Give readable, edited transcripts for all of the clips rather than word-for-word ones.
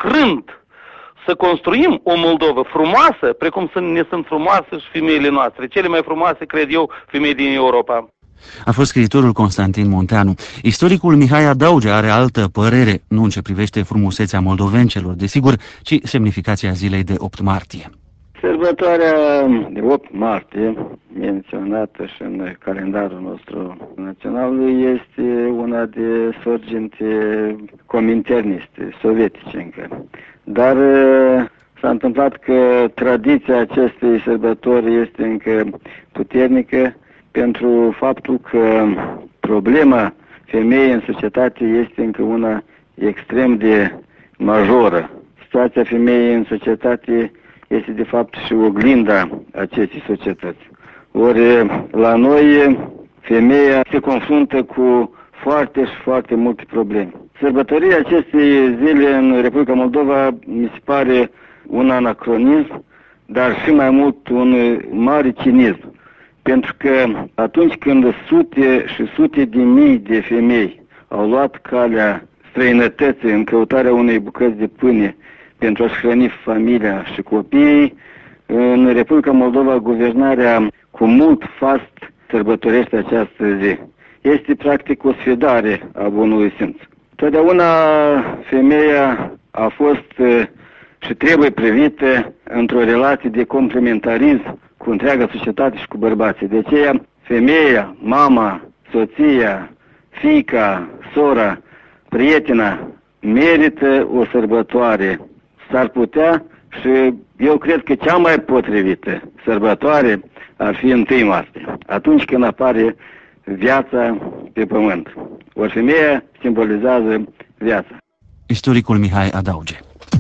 lucrând să construim o Moldovă frumoasă, precum ne sunt frumoase și femeile noastre, cele mai frumoase, cred eu, femei din Europa. A fost scriitorul Constantin Munteanu. Istoricul Mihai Adauge are altă părere, nu în ce privește frumusețea moldovencelor, desigur, ci semnificația zilei de 8 martie. Sărbătoarea de 8 martie, menționată și în calendarul nostru național, este una de sorginte cominterniste, sovietice încă. Dar s-a întâmplat că tradiția acestei sărbători este încă puternică pentru faptul că problema femeii în societate este încă una extrem de majoră. Situația femeii în societate este de fapt și oglinda acestei societăți. Ori la noi femeia se confruntă cu foarte și foarte multe probleme. Sărbătorirea acestei zile în Republica Moldova mi se pare un anacronism, dar și mai mult un mare cinism. Pentru că atunci când sute și sute de mii de femei au luat calea străinătății în căutarea unei bucăți de pâine pentru a-și hrăni familia și copiii, în Republica Moldova guvernarea cu mult fast sărbătorește această zi. Este practic o sfidare a bunului simț. Totdeauna femeia a fost și trebuie privită într-o relație de complementarism cu întreaga societate și cu bărbații. De aceea, femeia, mama, soția, fiica, sora, prietena merită o sărbătoare. S-ar putea și eu cred că cea mai potrivită sărbătoare ar fi 1 martie, atunci când apare viața pe pământ. O femeie simbolizează viața. Istoricul Mihai Adauge.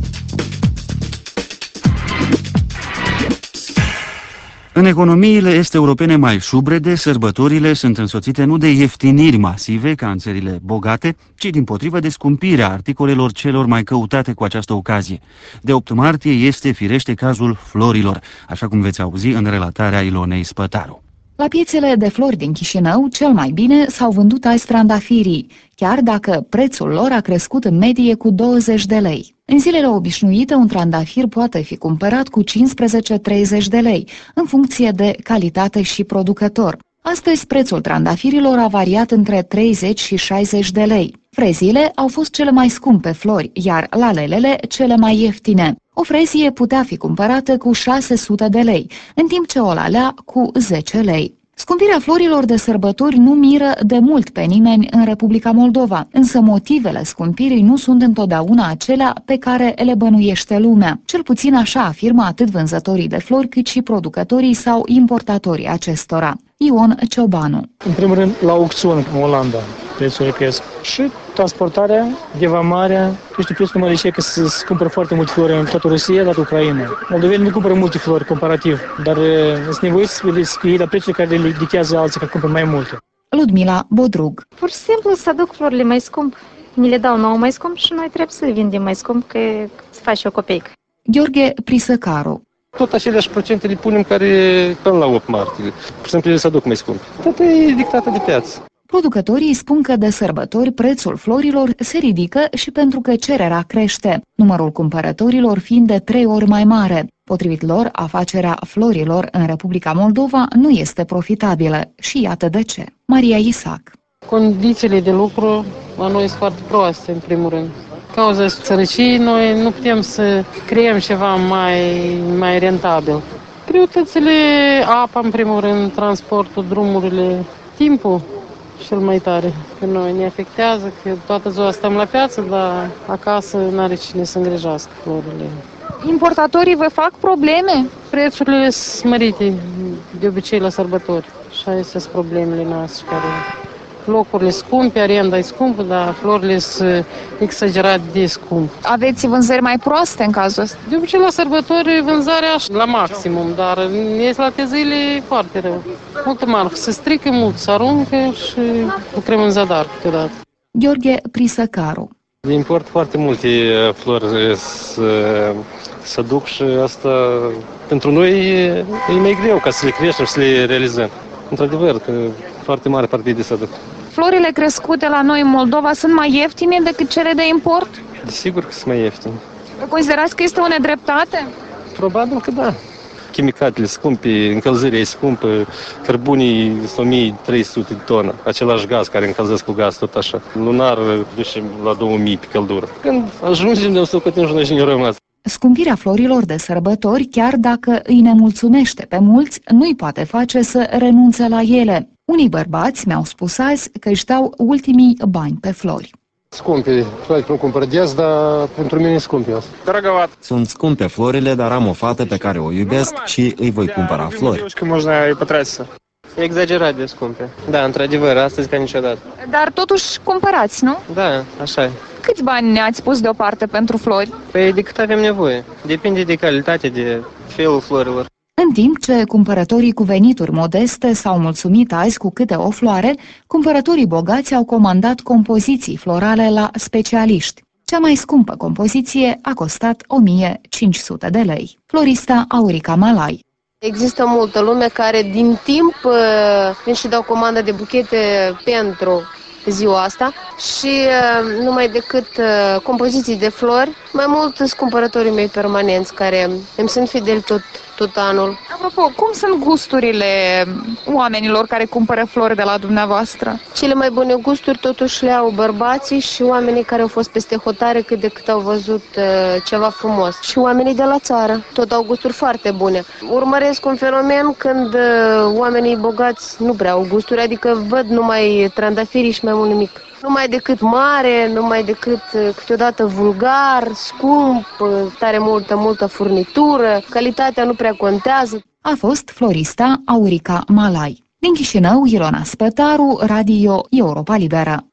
În economiile est-europene mai șubrede, sărbătorile sunt însoțite nu de ieftiniri masive, ca în țările bogate, ci dimpotrivă de scumpirea articolelor celor mai căutate cu această ocazie. De 8 martie este firește cazul florilor, așa cum veți auzi în relatarea Ilonei Spătaru. La piețele de flori din Chișinău, cel mai bine s-au vândut azi trandafirii, chiar dacă prețul lor a crescut în medie cu 20 de lei. În zilele obișnuite, un trandafir poate fi cumpărat cu 15-30 de lei, în funcție de calitate și producător. Astăzi, prețul trandafirilor a variat între 30 și 60 de lei. Freziile au fost cele mai scumpe flori, iar lalelele cele mai ieftine. O frezie putea fi cumpărată cu 600 de lei, în timp ce o lalea cu 10 lei. Scumpirea florilor de sărbători nu miră de mult pe nimeni în Republica Moldova, însă motivele scumpirii nu sunt întotdeauna acelea pe care le bănuiește lumea. Cel puțin așa afirmă atât vânzătorii de flori cât și producătorii sau importatorii acestora. Ion Ciobanu. În primul rând, la aucțiuni în Olanda prețurile cresc. Și transportarea, devamarea, știu prețul numai de ce că se cumpără foarte multe flori în toată Rusia, toată Ucraina. Moldovenii nu cumpără multe flori comparativ, dar sunt nevoiți să fie la prețuri care le dictează alții care cumpără mai multe. Ludmila Bodrug. Pur și simplu să aduc florile mai scump. Ni le dau nouă mai scump și noi trebuie să vindem mai scump, că se face o copeică. Gheorghe Prisăcaru. Tot aceleași procente le punem care până la 8 martie. Pur și simplu ele se aduc mai scump. Totul e dictată de piață. Producătorii spun că de sărbători prețul florilor se ridică și pentru că cererea crește, numărul cumpărătorilor fiind de 3 ori mai mare. Potrivit lor, afacerea florilor în Republica Moldova nu este profitabilă și iată de ce. Maria Isac. Condițiile de lucru la noi sunt foarte proaste, în primul rând. Cauza sărăciei, noi nu putem să creăm ceva mai rentabil. Greutățile, apa, în primul rând, transportul, drumurile, timpul cel mai tare. Pe noi ne afectează, că toată ziua stăm la piață, dar acasă n-are cine să îngrijească florile. Importatorii vă fac probleme? Prețurile sunt mărite de obicei la sărbători și astea sunt problemele noastre care... Locurile scumpe, arenda e scumpă, dar florile sunt exagerat de scumpe. Aveți vânzări mai proaste în cazul ăsta? De obicei la sărbători vânzarea la maximum, dar este la zile foarte rău. Multă marfă, se strică mult, se aruncă și lucrăm în zadar câteodată. Gheorghe Prisăcaru. De import foarte multe flori să duc și asta pentru noi e mai greu ca să le creștem și să le realizăm. Într-adevăr, că foarte mare partide să duc. Florile crescute la noi în Moldova sunt mai ieftine decât cele de import? Desigur că sunt mai ieftine. Considerați că este o nedreptate? Probabil că da. Chimicatele scumpe, încălzirea e scumpă, cărbunii sunt 1300 de tonă, același gaz care încălzesc cu gaz, tot așa. Lunar ducem la 2000 pe căldură. Când ajungem de o socotim și noi și ne rămas. Scumpirea florilor de sărbători, chiar dacă îi nemulțumește pe mulți, nu-i poate face să renunțe la ele. Unii bărbați mi-au spus azi că își dau ultimii bani pe flori. Scumpe, florile nu cumpăr des, dar pentru mine e scumpe asta. Drăgăvat. Sunt scumpe florile, dar am o fată pe care o iubesc și îi voi cumpăra flori. E exagerat de scumpe. Da, într-adevăr, astăzi ca niciodată. Dar totuși cumpărați, nu? Da, așa e. Câți bani ne-ați pus deoparte pentru flori? Păi de cât avem nevoie. Depinde de calitate, de felul florilor. În timp ce cumpărătorii cu venituri modeste s-au mulțumit azi cu câte o floare, cumpărătorii bogați au comandat compoziții florale la specialiști. Cea mai scumpă compoziție a costat 1500 de lei. Florista Aurica Malai. Există multă lume care din timp vin și dau comandă de buchete pentru ziua asta și numai decât compoziții de flori, mai mult sunt cumpărătorii mei permanenți care îmi sunt fideli tot anul. Apropo, cum sunt gusturile oamenilor care cumpără flori de la dumneavoastră? Cele mai bune gusturi totuși le au bărbații și oamenii care au fost peste hotare cât de cât au văzut ceva frumos. Și oamenii de la țară tot au gusturi foarte bune. Urmăresc un fenomen când oamenii bogați nu prea au gusturi, adică văd numai trandafirii și mai mult nimic. Numai decât mare, numai decât câteodată vulgar, scump, tare multă furnitură, calitatea nu prea contează. A fost florista Aurica Malai. Din Chișinău, Ilona Spătaru, Radio Europa Liberă.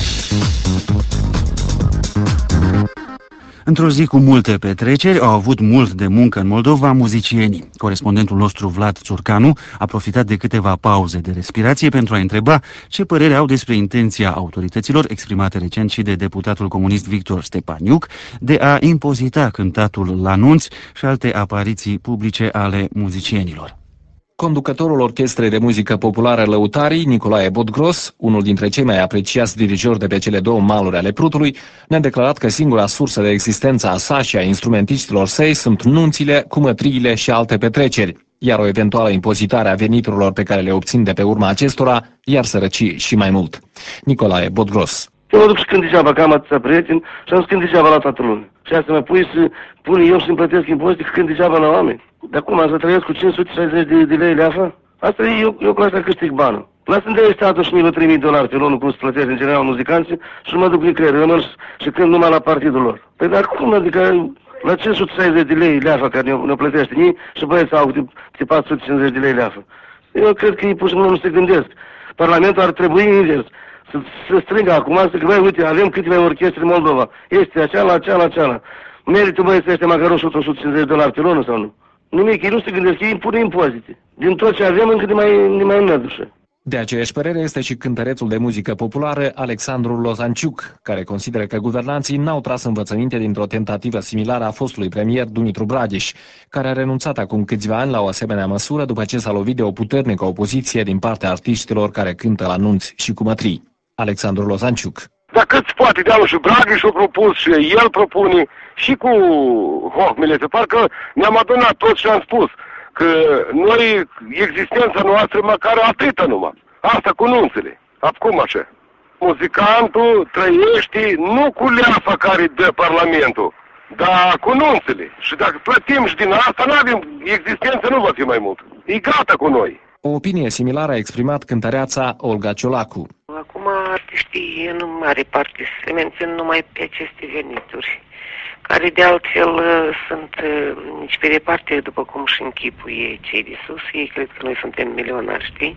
Într-o zi cu multe petreceri, au avut mult de muncă în Moldova muzicienii. Corespondentul nostru Vlad Țurcanu a profitat de câteva pauze de respirație pentru a întreba ce părere au despre intenția autorităților exprimate recent și de deputatul comunist Victor Stepaniuc de a impozita cântatul la nunți și alte apariții publice ale muzicienilor. Conducătorul Orchestrei de Muzică Populară Lăutarii, Nicolae Bodgros, unul dintre cei mai apreciați dirijori de pe cele două maluri ale Prutului, ne-a declarat că singura sursă de existență a sa și a instrumentiștilor săi sunt nunțile, cumătriile și alte petreceri, iar o eventuală impozitare a veniturilor pe care le obțin de pe urma acestora i-ar sărăci și mai mult. Nicolae Bodgros. Eu mă duc și când degeaba, că am atâția prieteni și am când degeaba la toată lumea. Și asta mă pui să pun eu și îmi plătesc impozite când degeaba la oameni. De acum să trăiesc cu 560 de lei leafa? Asta eu cu asta câștig banul. Lasă-mi de statul și mi-l $3.000 pe lună, cum se plătește în general muzicanții, și nu mă duc în creier. Eu mă și când numai la partidul lor. Păi dar cum, adică la 560 de lei leafa care ne plătește ei și băieți au de 450 de lei leafa. Eu cred că ei pur și simplu nu se gândesc. Parlamentul ar trebui invers. Să strângă acum, să că, băi, uite, avem câteva orchestre în Moldova. Este aceala. Merită, băi, să este măcar $150 pe lună sau nu? Nimic, ei nu se gândesc, ei impune impozite. Din tot ce avem, încă ne mai înădușă. De aceeași părere este și cântărețul de muzică populară Alexandru Lozanciuc, care consideră că guvernanții n-au tras învățăminte dintr-o tentativă similară a fostului premier Dumitru Bradeș, care a renunțat acum câțiva ani la o asemenea măsură după ce s-a lovit de o puternică opoziție din partea artiștilor care cântă la nunți și cumătrii. Alexandru Lozanciuc. Dar cât poate de și Bradeș a propus și el propune și cu Hochmilete. Parcă ne-am adunat toți și am spus că noi, existența noastră, măcar atâta numai. Asta cu nunțele. Acum așa. Muzicantul trăiește nu cu leafa care dă Parlamentul, dar cu nunțele. Și dacă plătim și din asta, n-avem, existența nu va fi mai mult. E gata cu noi. O opinie similară a exprimat cântăreața Olga Ciolacu. Acum artiștii în mare parte se mențin numai pe aceste venituri, care de altfel sunt nici pe departe, după cum și închipuie cei de sus. Ei cred că noi suntem milionari, știi?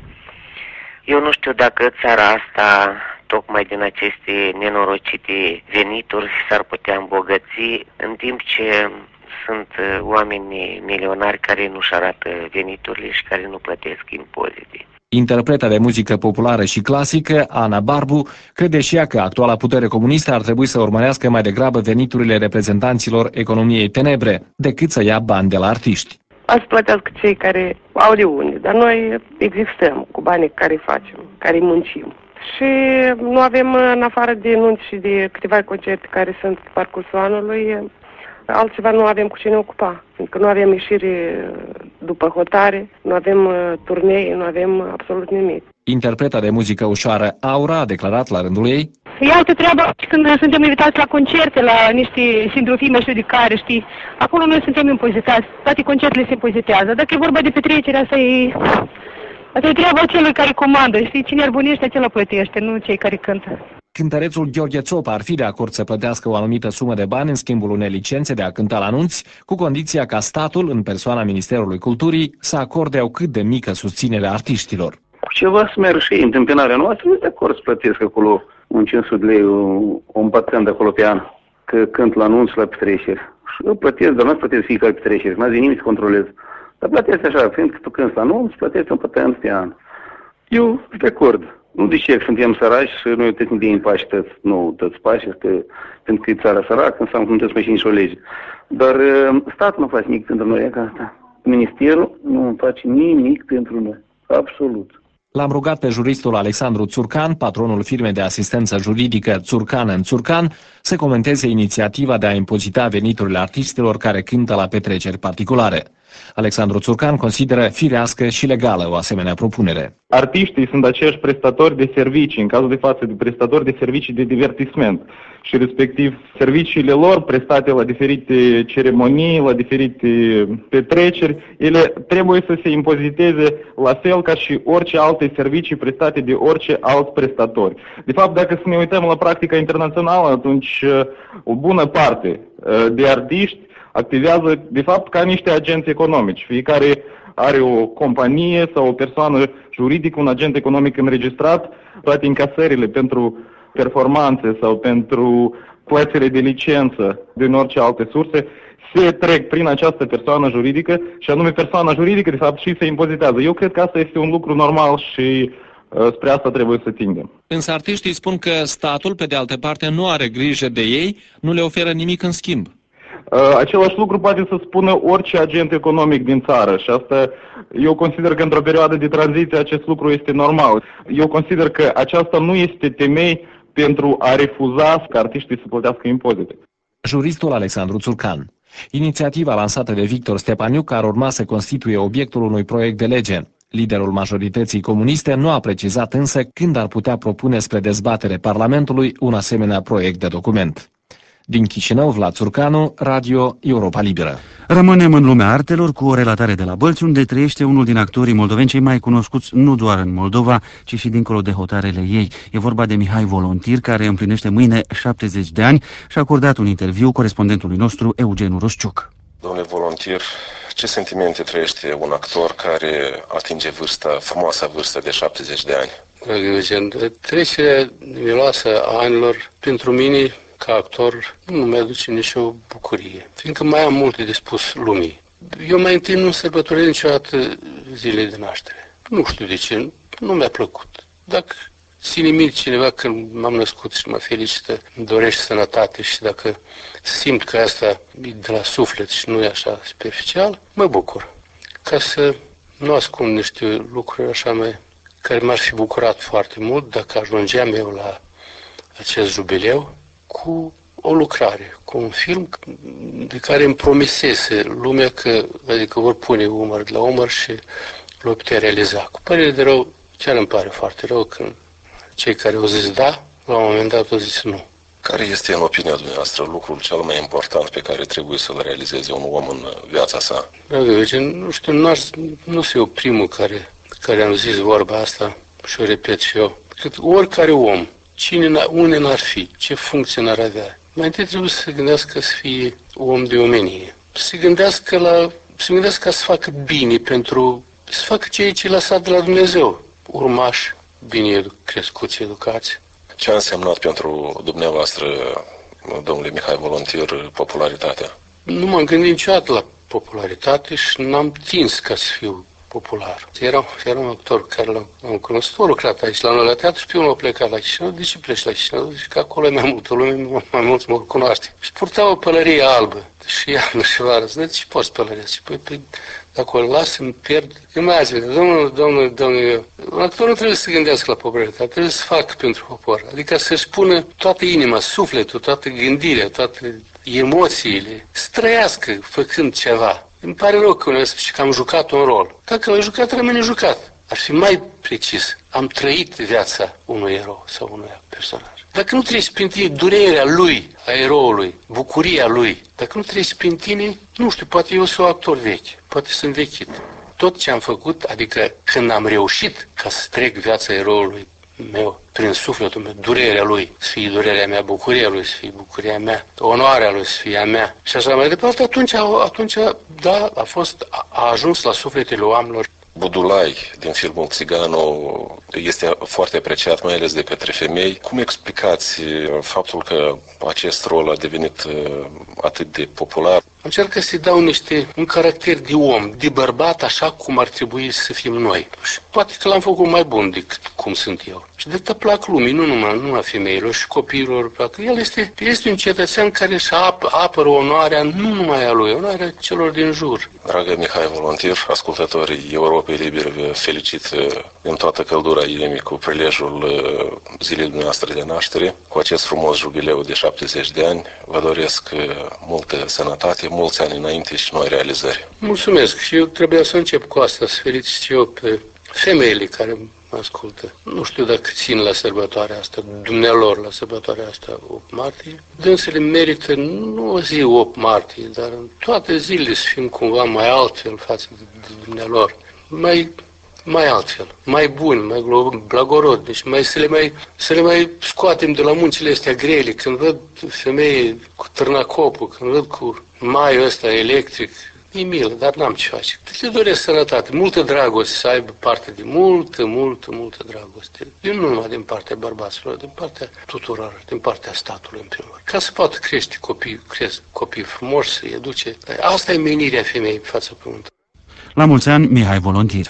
Eu nu știu dacă țara asta, tocmai din aceste nenorocite venituri, s-ar putea îmbogăți, în timp ce sunt oameni milionari care nu-și arată veniturile și care nu plătesc impozite. Interpreta de muzică populară și clasică, Ana Barbu, crede și ea că actuala putere comunistă ar trebui să urmărească mai degrabă veniturile reprezentanților economiei tenebre, decât să ia bani de la artiști. Să plătească cei care au de unde, dar noi existăm cu banii care facem, care muncim. Și nu avem, în afară de nunți și de câteva concerte care sunt pe parcursul anului, Altceva nu avem cu ce ne ocupa, pentru că nu avem ieșiri după hotare, nu avem turnee, nu avem absolut nimic. Interpreta de muzică ușoară Aura a declarat la rândul ei: E altă treabă când suntem invitați la concerte, la niște sindrofime judicare, știi? Acolo noi suntem impozitați, toate concertele se impozitează. Dacă e vorba de petrecere, asta e treaba celui care comandă, știi? Cine arbonește, acela plătește, nu cei care cântă. Cântărețul Gheorghe Țop ar fi de acord să plătească o anumită sumă de bani în schimbul unei licențe de a cânta la nunți, cu condiția ca statul, în persoana Ministerului Culturii, să acorde o cât de mică susținere artiștilor. Cu ceva să merg și întâmpinarea noastră, nu de acord să plătesc acolo un 500 de lei, un patent de acolo pe an, că cânt la nunți, la petreceri. Și eu plătesc, dar nu plătesc fiecare petrecere, n-a zi nimic să controlez. Dar plătesc așa, fiindcă tu cânti la nunți, plătesc un patent pe an. Eu sunt de acord. Nu zice că suntem săraci și noi trebuie de impactăți, nu toți pași, pentru că e țara săracă, înseamnă că nu trebuie să mai și nicio lege. Dar statul nu face nimic pentru noi, e ca asta. Ministerul nu face nimic pentru noi, absolut. L-am rugat pe juristul Alexandru Țurcan, patronul firmei de asistență juridică Țurcan & Țurcan, să comenteze inițiativa de a impozita veniturile artistilor care cântă la petreceri particulare. Alexandru Țurcan consideră firească și legală o asemenea propunere. Artiștii sunt aceiași prestatori de servicii, în cazul de față de prestatori de servicii de divertisment și respectiv serviciile lor prestate la diferite ceremonii, la diferite petreceri, ele trebuie să se impoziteze la fel ca și orice alte servicii prestate de orice alți prestatori. De fapt, dacă să ne uităm la practica internațională, atunci o bună parte de artiști activează, de fapt, ca niște agenți economici. Fiecare are o companie sau o persoană juridică, un agent economic înregistrat, toate încasările pentru performanțe sau pentru plățile de licență din orice alte surse se trec prin această persoană juridică și anume persoana juridică, de fapt, și se impozitează. Eu cred că asta este un lucru normal și spre asta trebuie să tindem. Însă artiștii spun că statul, pe de altă parte, nu are grijă de ei, nu le oferă nimic în schimb. Același lucru poate să spună orice agent economic din țară și asta eu consider că într-o perioadă de tranziție acest lucru este normal. Eu consider că aceasta nu este temei pentru a refuza ca artiștii să plătească impozite. Juristul Alexandru Țurcan. Inițiativa lansată de Victor Stepaniuc ar urma să constituie obiectul unui proiect de lege. Liderul majorității comuniste nu a precizat însă când ar putea propune spre dezbatere Parlamentului un asemenea proiect de document. Din Chișinău, Vlad Țurcanu, Radio Europa Liberă. Rămânem în lumea artelor cu o relatare de la Bălți, unde trăiește unul din actorii moldoveni cei mai cunoscuți nu doar în Moldova, ci și dincolo de hotarele ei. E vorba de Mihai Volontir, care împlinește mâine 70 de ani și a acordat un interviu corespondentului nostru, Eugeniu Rosciuc. Domnule Volontir, ce sentimente trăiește un actor care atinge frumoasa vârstă de 70 de ani? Eugen, trecerea miloasă a anilor pentru mine ca actor nu mi-aduce nicio bucurie, fiindcă mai am multe de spus lumii. Eu mai întâi nu sărbătoresc niciodată zilele de naștere. Nu știu de ce, nu mi-a plăcut. Dacă ține minte cineva când m-am născut și mă felicită, îmi dorește sănătate și dacă simt că asta e de la suflet și nu e așa superficial, mă bucur. Ca să nu ascund niște lucruri așa care m-ar fi bucurat foarte mult dacă ajungeam eu la acest jubileu, cu o lucrare, cu un film de care îmi promisese lumea că, adică vor pune umăr de la umăr și l-o putea realiza. Cu părere de rău, chiar îmi pare foarte rău când cei care au zis da, la un moment dat au zis nu. Care este, în opinia dumneavoastră, lucrul cel mai important pe care trebuie să-l realizeze un om în viața sa? Nu știu, nu sunt eu primul care am zis vorba asta și o repet și eu. Că oricare om, unde n-ar fi, ce funcție n-ar avea, mai întâi trebuie să se gândească să fie om de omenie. Să se gândească ca să facă bine să facă ceea ce l-a lăsat de la Dumnezeu. Urmași, bine crescuți, educați. Ce a însemnat pentru dumneavoastră, domnule Mihai Volontir, popularitatea? Nu m-am gândit niciodată la popularitate și n-am tins ca să fiu popular. Era un actor care l-am cunoscut, a lucrat aici la noi la teatru și pe unul a plecat la Chișinău. De ce pleci la Chișinău? Zice că acolo e mai multă lume, mai mulți mă cunoaște. Și purta o pălărie albă, și iarnă și vară. Zice, ce poți pălăria? Și păi, dacă o las, îmi pierd. Imagine, domnul, un actor nu trebuie să gândească la popularitate, trebuie să facă pentru popor. Adică să-și pună toată inima, sufletul, toată gândirea, toate emoțiile, să trăiască făcând ceva. Îmi pare rău că am jucat un rol. Dacă l-ai jucat, rămâne jucat. Ar fi mai precis. Am trăit viața unui erou sau unui personaj. Dacă nu treci prin tine durerea lui, a eroului, bucuria lui, dacă nu treci prin tine, nu știu, poate eu sunt actor vechi, poate sunt vechit. Tot ce am făcut, adică când am reușit ca să trec viața eroului meu, prin sufletul meu, durerea lui, să fie durerea mea, bucuria lui, să fie bucuria mea, onoarea lui, să fie a mea. Și așa mai departe, atunci da, a ajuns la sufletele oamenilor. Budulai din filmul Țiganul este foarte apreciat, mai ales de către femei. Cum explicați faptul că acest rol a devenit atât de popular? Încercă să-i dau un caracter de om, de bărbat, așa cum ar trebui să fim noi. Și poate că l-am făcut mai bun decât cum sunt eu. Și de atât plac lumii, nu numai femeilor și copiilor. El este un cetățean care își apără onoarea nu numai a lui, onoarea celor din jur. Dragă Mihai Volontir, ascultătorii Europei Libere, vă felicit în toată căldura inimii cu prilejul zilei noastre de naștere. Cu acest frumos jubileu de 70 de ani, vă doresc multă sănătate, mulți ani înainte și noi realizări. Mulțumesc și eu trebuia să încep cu asta, să felicit și eu pe femeile care mă ascultă. Nu știu dacă țin la sărbătoarea asta, dumnealor la sărbătoarea asta 8 martie. Dânsele merită nu o zi 8 martie, dar în toate zilele să fim cumva mai altfel față de dumnealor. Mai altfel, mai buni, mai blagorodnici, să le mai scoatem de la muncile astea grele. Când văd femei cu târnacopul, când văd cu maiul ăsta electric, e milă, dar n-am ce face. Le doresc sănătate, multă dragoste, să aibă parte de multă dragoste. Nu numai din partea bărbaților, din partea tuturor, din partea statului în primul rând. Ca să poată crește copii frumoși, să-i educe. Asta e menirea femeii pe fața pământului. La mulți ani, Mihai Volontir.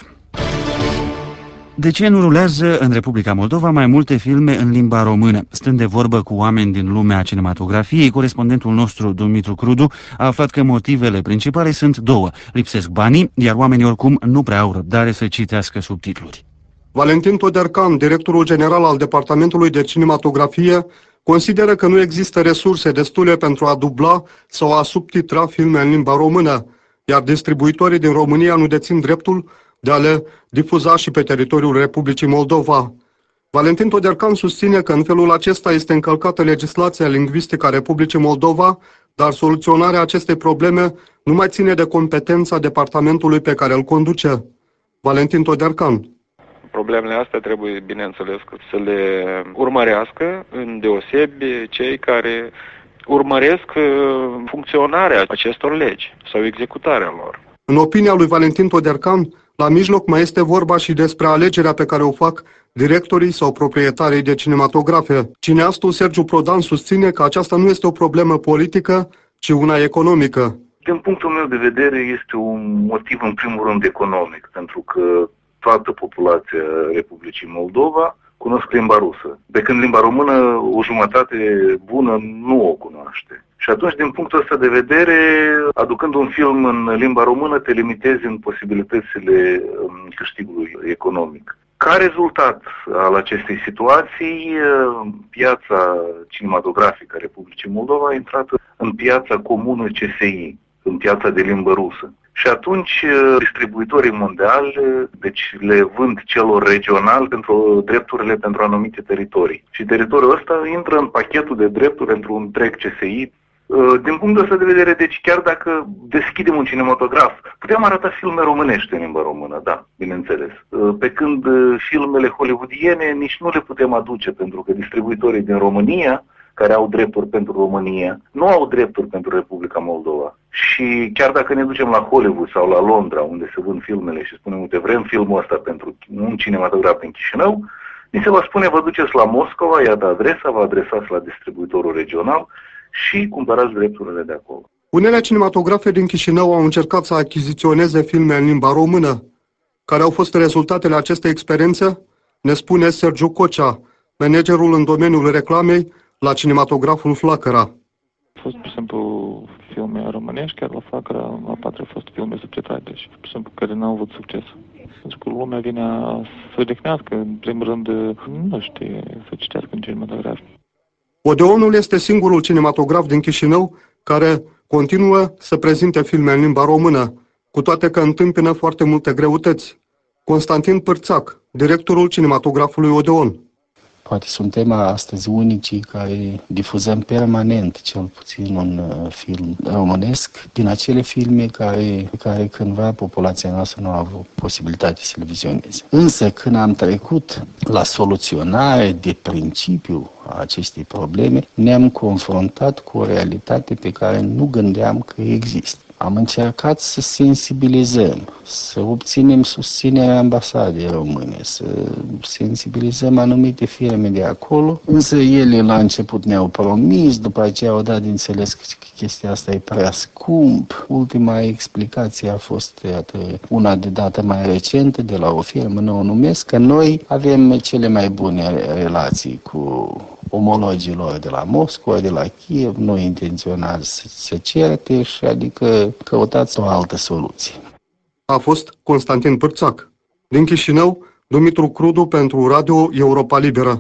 De ce nu rulează în Republica Moldova mai multe filme în limba română? Stând de vorbă cu oameni din lumea cinematografiei, corespondentul nostru, Dumitru Crudu, a aflat că motivele principale sunt două. Lipsesc banii, iar oamenii oricum nu prea au răbdare să citească subtitluri. Valentin Todercan, directorul general al Departamentului de Cinematografie, consideră că nu există resurse destule pentru a dubla sau a subtitra filme în limba română, iar distribuitorii din România nu dețin dreptul de a le difuza și pe teritoriul Republicii Moldova. Valentin Todercan susține că în felul acesta este încălcată legislația lingvistică a Republicii Moldova, dar soluționarea acestei probleme nu mai ține de competența departamentului pe care îl conduce. Valentin Todercan. Problemele astea trebuie, bineînțeles, să le urmărească îndeosebi cei care urmăresc funcționarea acestor legi sau executarea lor. În opinia lui Valentin Todercan, la mijloc mai este vorba și despre alegerea pe care o fac directorii sau proprietarii de cinematografe. Cineastul Sergiu Prodan susține că aceasta nu este o problemă politică, ci una economică. Din punctul meu de vedere, este un motiv în primul rând economic, pentru că toată populația Republicii Moldova cunosc limba rusă, pe când limba română o jumătate bună nu o cunoaște. Și atunci, din punctul ăsta de vedere, aducând un film în limba română, te limitezi în posibilitățile câștigului economic. Ca rezultat al acestei situații, piața cinematografică a Republicii Moldova a intrat în piața comună CSI, în piața de limbă rusă. Și atunci distribuitorii mondiali, deci le vând celor regionali pentru drepturile pentru anumite teritorii. Și teritoriul ăsta intră în pachetul de drepturi pentru un întreg CSI. Din punctul ăsta de vedere, deci chiar dacă deschidem un cinematograf, putem arăta filme românești în limba română, da, bineînțeles. Pe când filmele hollywoodiene nici nu le putem aduce, pentru că distribuitorii din România, care au drepturi pentru România, nu au drepturi pentru Republica Moldova. Și chiar dacă ne ducem la Hollywood sau la Londra, unde se vând filmele și spunem, uite, vrem filmul ăsta pentru un cinematograf în Chișinău, ni se va spune, vă duceți la Moscova, iată adresa, vă adresați la distribuitorul regional și cumpărați drepturile de acolo. Unele cinematografe din Chișinău au încercat să achiziționeze filme în limba română. Care au fost rezultatele acestei experiențe? Ne spune Sergiu Cocea, managerul în domeniul reclamei la cinematograful Flacăra. A fost, de exemplu, filme românești, chiar la Flacăra, la 4 au fost filme subtitrate și, de exemplu, care n-au avut succes. Pentru că lumea vine să odihnească, în primul rând, nu știe să citească în cinematograf. Odeonul este singurul cinematograf din Chișinău care continuă să prezinte filme în limba română, cu toate că întâmpină foarte multe greutăți. Constantin Pârțac, directorul cinematografului Odeon. Poate suntem astăzi unicii care difuzăm permanent, cel puțin un film românesc, din acele filme care cândva populația noastră nu a avut posibilitate să le vizioneze. Însă când am trecut la soluționare de principiu a acestei probleme, ne-am confruntat cu o realitate pe care nu gândeam că există. Am încercat să sensibilizăm, să obținem susținerea ambasadei române, să sensibilizăm anumite firme de acolo, însă ele la început ne-au promis, după aceea au dat de înțeles că chestia asta e prea scump. Ultima explicație a fost una de dată mai recentă de la o firmă, nu o numesc, că noi avem cele mai bune relații cu omologilor de la Moscova, de la Kiev, nu intenționați să se certe și adică căutați o altă soluție. A fost Constantin Pârțac. Din Chișinău, Dumitru Crudu pentru Radio Europa Liberă.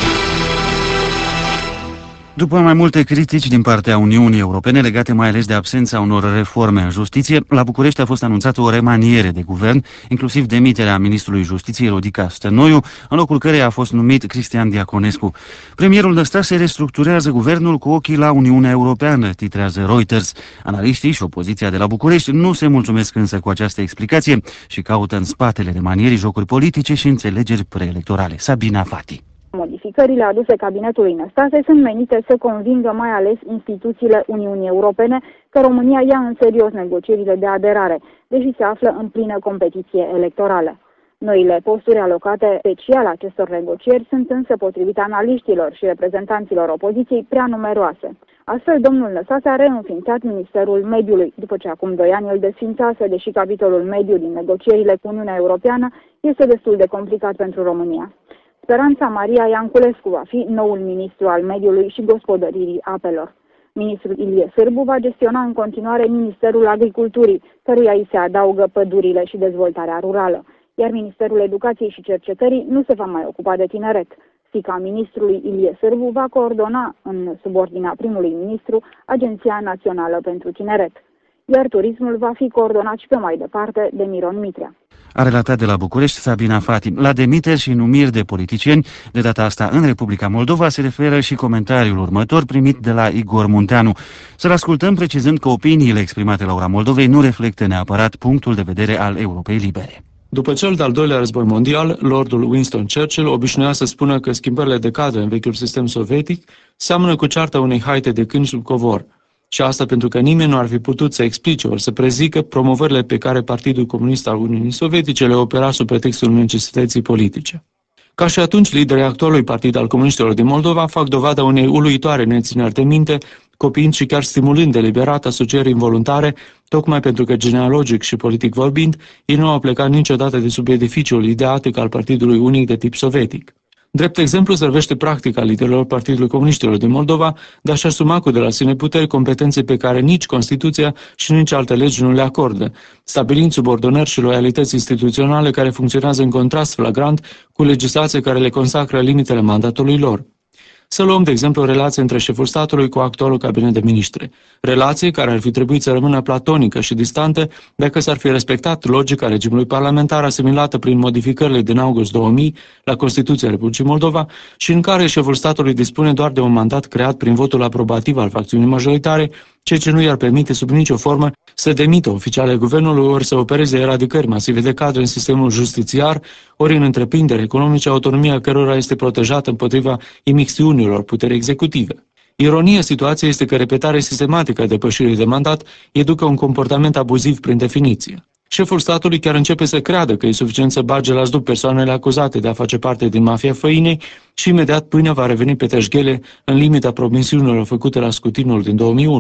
După mai multe critici din partea Uniunii Europene legate mai ales de absența unor reforme în justiție, la București a fost anunțată o remaniere de guvern, inclusiv demiterea ministrului Justiției Rodica Stănoiu, în locul căreia a fost numit Cristian Diaconescu. Premierul Năstase restructurează guvernul cu ochii la Uniunea Europeană, titrează Reuters. Analiștii și opoziția de la București nu se mulțumesc însă cu această explicație și caută în spatele remanierii jocuri politice și înțelegeri preelectorale. Sabina Fati. Modificările aduse cabinetului Năstase sunt menite să convingă mai ales instituțiile Uniunii Europene că România ia în serios negocierile de aderare, deși se află în plină competiție electorală. Noile posturi alocate special acestor negocieri sunt însă, potrivit analiștilor și reprezentanților opoziției, prea numeroase. Astfel, domnul Năstase a reînființat Ministerul Mediului, după ce acum 2 ani îl desființase, deși capitolul mediu din negocierile cu Uniunea Europeană este destul de complicat pentru România. Speranța Maria Ianculescu va fi noul ministru al mediului și gospodăririi apelor. Ministrul Ilie Sârbu va gestiona în continuare Ministerul Agriculturii, căruia îi se adaugă pădurile și dezvoltarea rurală, iar Ministerul Educației și Cercetării nu se va mai ocupa de tineret. Fiica ministrului Ilie Sârbu va coordona, în subordinea primului ministru, Agenția Națională pentru Tineret, iar turismul va fi coordonat și pe mai departe de Miron Mitrea. A relatat de la București Sabina Fati. La demiteri și numiri de politicieni, de data asta în Republica Moldova, se referă și comentariul următor primit de la Igor Munteanu. Să-l ascultăm precizând că opiniile exprimate la Ora Moldovei nu reflectă neapărat punctul de vedere al Europei Libere. După cel de-al doilea război mondial, Lordul Winston Churchill obișnuia să spună că schimbările de cadre în vechiul sistem sovietic seamănă cu cearta unei haite de câini sub covor. Și asta pentru că nimeni nu ar fi putut să explice ori să prezică promovările pe care Partidul Comunist al Uniunii Sovietice le opera sub pretextul necesității politice. Ca și atunci, liderii actualului Partid al Comuniștilor din Moldova fac dovada unei uluitoare nețineri de minte, copiind și chiar stimulând deliberat asocieri involuntare, tocmai pentru că genealogic și politic vorbind, ei nu au plecat niciodată de sub edificiul ideatic al Partidului Unic de tip sovietic. Drept exemplu servește practica liderilor Partidului Comuniștilor din Moldova de a-și asuma cu de la sine puteri competențe pe care nici Constituția și nici alte legi nu le acordă, stabilind subordonări și loialități instituționale care funcționează în contrast flagrant cu legislația care le consacră limitele mandatului lor. Să luăm, de exemplu, relația între șeful statului cu actualul cabinet de miniștri. Relație care ar fi trebuit să rămână platonică și distantă dacă s-ar fi respectat logica regimului parlamentar asimilată prin modificările din august 2000 la Constituția Republicii Moldova și în care șeful statului dispune doar de un mandat creat prin votul aprobativ al facțiunii majoritare, ceea ce nu i-ar permite sub nicio formă să demită oficiale guvernului ori să opereze eradicări masive de cadre în sistemul justițiar, ori în întreprinderi economice, autonomia cărora este protejată împotriva imixtiunilor puterii executive. Ironia situației este că repetarea sistematică a depășirii de mandat educă un comportament abuziv prin definiție. Șeful statului chiar începe să creadă că e suficient să bage la zdup persoanele acuzate de a face parte din mafia făinei și imediat pâinea va reveni pe tășghele în limita promisiunilor făcute la scrutinul din 2001.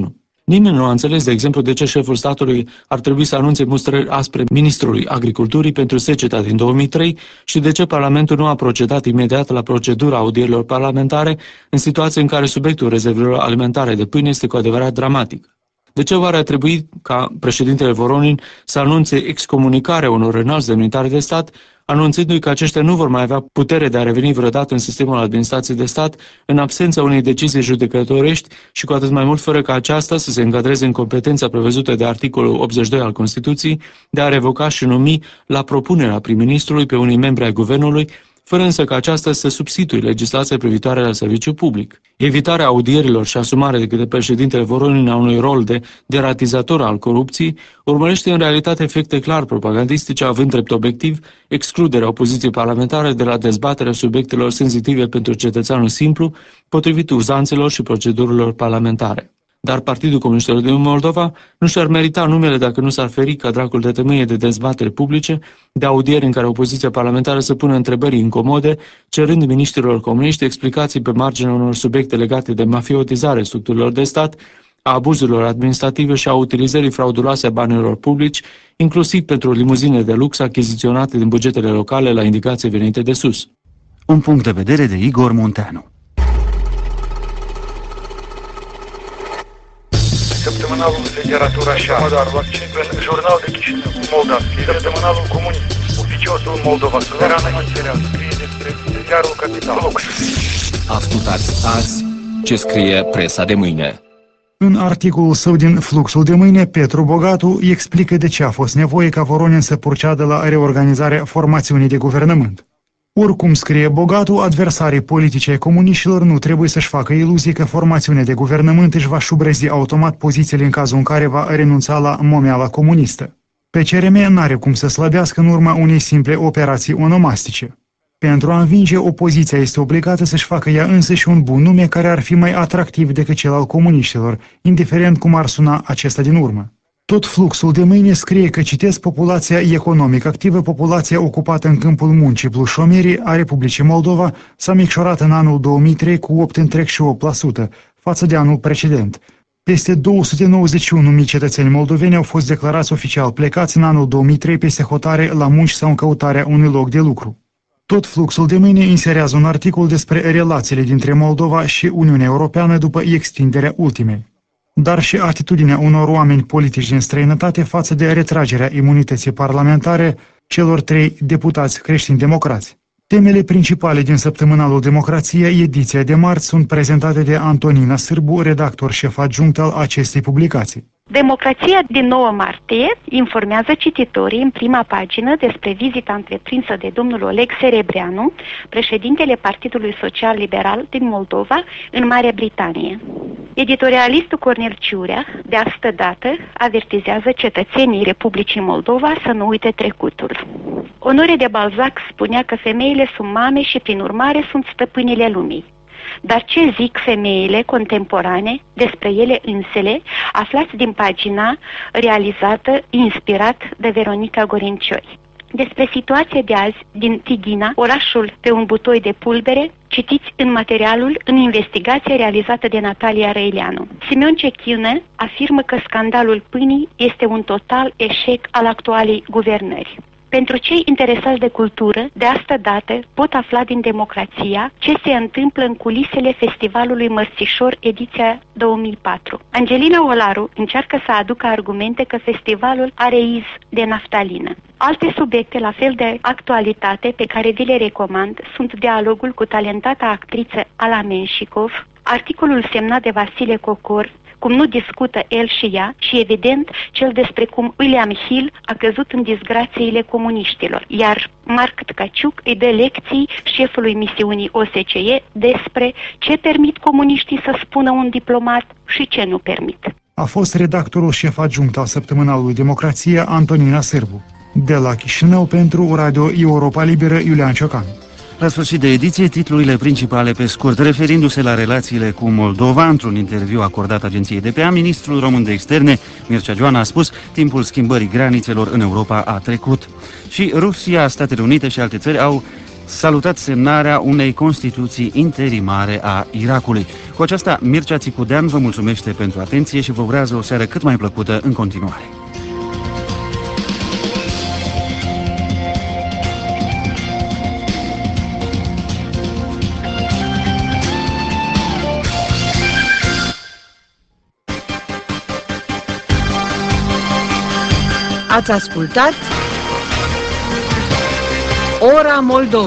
Nimeni nu a înțeles, de exemplu, de ce șeful statului ar trebui să anunțe mustrări aspre ministrului Agriculturii pentru seceta din 2003 și de ce Parlamentul nu a procedat imediat la procedura audierilor parlamentare în situații în care subiectul rezervelor alimentare de pâine este cu adevărat dramatic. De ce oare a trebuit ca președintele Voronin să anunțe excomunicarea unor înalți demnitari de stat, anunțându-i că aceștia nu vor mai avea putere de a reveni vreodată în sistemul administrației de stat, în absența unei decizii judecătorești și cu atât mai mult fără ca aceasta să se încadreze în competența prevăzută de articolul 82 al Constituției de a revoca și numi la propunerea prim-ministrului pe unii membri ai guvernului, fără însă ca aceasta să substituie legislația privitoare la serviciu public. Evitarea audierilor și asumarea de către președintele Voronin a unui rol de deratizator al corupției urmărește în realitate efecte clar propagandistice, având drept obiectiv excluderea opoziției parlamentare de la dezbaterea subiectelor sensitive pentru cetățeanul simplu, potrivit uzanțelor și procedurilor parlamentare. Dar Partidul Comuniștilor din Moldova nu și-ar merita numele dacă nu s-ar feri ca dracul de tămâie de dezbatere publice, de audieri în care opoziția parlamentară să pună întrebări incomode, cerând miniștrilor comuniști explicații pe marginea unor subiecte legate de mafiotizare structurilor de stat, a abuzurilor administrative și a utilizării frauduloase a banilor publici, inclusiv pentru limuzine de lux achiziționate din bugetele locale la indicații venite de sus. Un punct de vedere de Igor Munteanu. Săptămânalul Literatura și Artă, Jurnal de Chișinău, Moldavski, Săptămânalul Comunist, Oficiosul Moldova, Suverană Isterea, scrie despre ziarul Capital. Ascultați azi ce scrie presa de mâine. În articolul său din Fluxul de mâine, Petru Bogatu explică de ce a fost nevoie ca Voronin să proceadă la reorganizarea formațiunii de guvernământ. Oricum, scrie Bogatu, adversarii politici ai comuniștilor nu trebuie să-și facă iluzii că formațiunea de guvernământ își va șubrezi automat pozițiile în cazul în care va renunța la momeala comunistă. PCRM n-are cum să slăbească în urma unei simple operații onomastice. Pentru a învinge, opoziția este obligată să-și facă ea însăși un bun nume care ar fi mai atractiv decât cel al comuniștilor, indiferent cum ar suna acesta din urmă. Tot Fluxul de mâine scrie că, citesc, populația economic activă, populația ocupată în câmpul muncii plus șomerii a Republicii Moldova s-a micșorat în anul 2003 cu 8,8% față de anul precedent. Peste 291.000 cetățeni moldoveni au fost declarați oficial plecați în anul 2003 peste hotare la munci sau în căutarea unui loc de lucru. Tot Fluxul de mâine inserează un articol despre relațiile dintre Moldova și Uniunea Europeană după extinderea ultimei, dar și atitudinea unor oameni politici din străinătate față de retragerea imunității parlamentare celor 3 deputați creștini-democrați. Temele principale din săptămânalul Democrația, ediția de marți, sunt prezentate de Antonina Sârbu, redactor șef adjunct al acestei publicații. Democrația din 9 martie informează cititorii în prima pagină despre vizita întreprinsă de domnul Oleg Serebreanu, președintele Partidului Social Liberal din Moldova, în Marea Britanie. Editorialistul Cornel Ciurea, de astă dată, avertizează cetățenii Republicii Moldova să nu uite trecutul. Honoré de Balzac spunea că femeile sunt mame și, prin urmare, sunt stăpânile lumii. Dar ce zic femeile contemporane despre ele însele, aflați din pagina realizată, inspirat de Veronica Gorincioi. Despre situația de azi din Tighina, orașul pe un butoi de pulbere, citiți în materialul în investigația realizată de Natalia Răileanu. Simeon Cechină afirmă că scandalul pâinii este un total eșec al actualei guvernări. Pentru cei interesați de cultură, de astă dată pot afla din Democrația ce se întâmplă în culisele Festivalului Mărțișor ediția 2004. Angelina Olaru încearcă să aducă argumente că festivalul are iz de naftalină. Alte subiecte la fel de actualitate pe care vi le recomand sunt dialogul cu talentata actriță Ala Menșikov, articolul semnat de Vasile Cocor, cum nu discută el și ea, și evident cel despre cum William Hill a căzut în disgrațiile comuniștilor, iar Marc Tcaciuc îi dă lecții șefului misiunii OSCE despre ce permit comuniștii să spună un diplomat și ce nu permit. A fost redactorul șef adjunct al săptămânalului Democrația, Antonina Sârbu. De la Chișinău pentru Radio Europa Liberă, Iulian Ciocan. La sfârșit de ediție, titlurile principale pe scurt. Referindu-se la relațiile cu Moldova, într-un interviu acordat agenției DPA, ministrul român de externe, Mircea Joana, a spus: timpul schimbării granițelor în Europa a trecut. Și Rusia, Statele Unite și alte țări au salutat semnarea unei Constituții interimare a Irakului. Cu aceasta, Mircea Țicudean vă mulțumește pentru atenție și vă urează o seară cât mai plăcută în continuare. Ați ascultat Ora Moldovei.